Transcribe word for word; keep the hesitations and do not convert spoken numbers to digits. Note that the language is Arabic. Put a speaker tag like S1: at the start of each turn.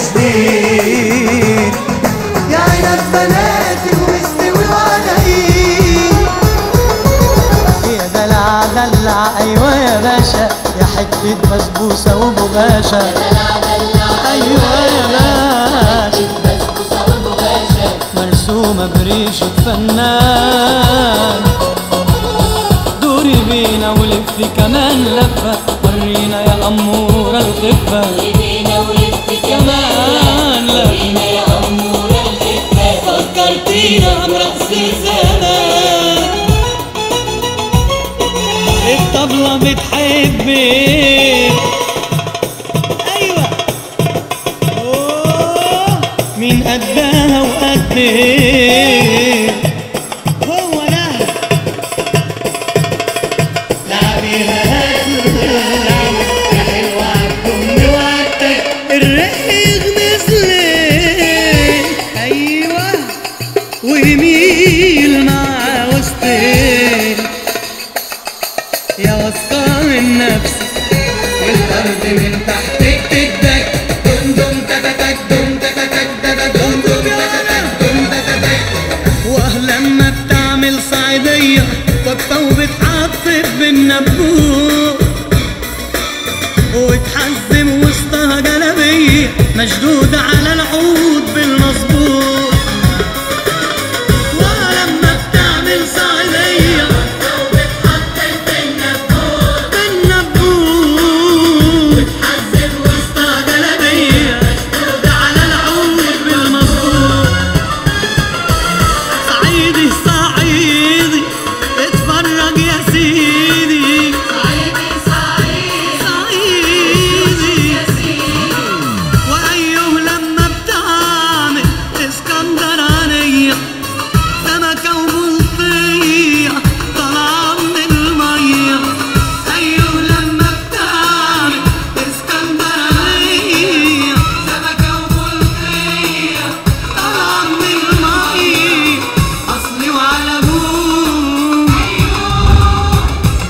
S1: جديد.
S2: يا عنب بناتي واستوي وعلقين.
S1: يا دلع دلع ايوه يا باشا، يا حتة بسبوسة وبغاشة. ايوه يا باشا، مرسومة بريشة فنان. دوري بينا ولفي كمان لفة، ورينا يا أمورة الخفة. كمان لفة فكرتينا برقص زمان. الطبلة بتحبك أيوة، أوه مين قدها وقدك. هو ده لعبيها يا حلوة كم وقتك. الريق نزلت أيوة، ويميل مع وسطك. يا واثقة من نفسك والأرض من تحتك تدك. دم دم تتتك دم تتتك دم دم تتتك دم تتتك. واه لما بتعمل صعيدية واقفة وبتعطف بالنبوت، وتحزم وسطها جلبية مشدودة على